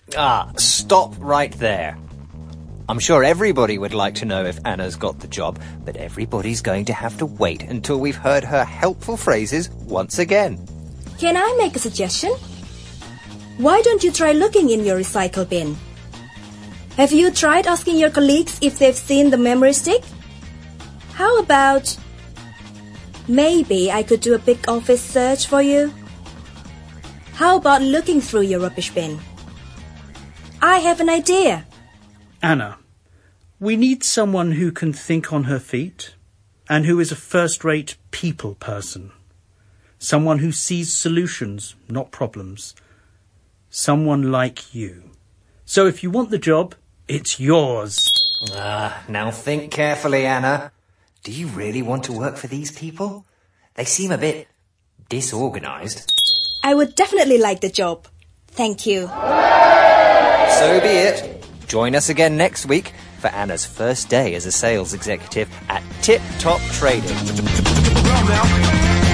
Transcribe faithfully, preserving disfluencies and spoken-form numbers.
Ah, stop right there. I'm sure everybody would like to know if Anna's got the job, but everybody's going to have to wait until we've heard her helpful phrases once again. Can I make a suggestion? Why don't you try looking in your recycle bin? Have you tried asking your colleagues if they've seen the memory stick? How about... maybe I could do a big office search for you? How about looking through your rubbish bin? I have an idea. Anna, we need someone who can think on her feet and who is a first-rate people person. Someone who sees solutions, not problems. Someone like you. So if you want the job, it's yours. Ah, now think carefully, Anna. Do you really want to work for these people? They seem a bit disorganized. I would definitely like the job. Thank you. So be it. Join us again next week for Anna's first day as a sales executive at Tip Top Trading.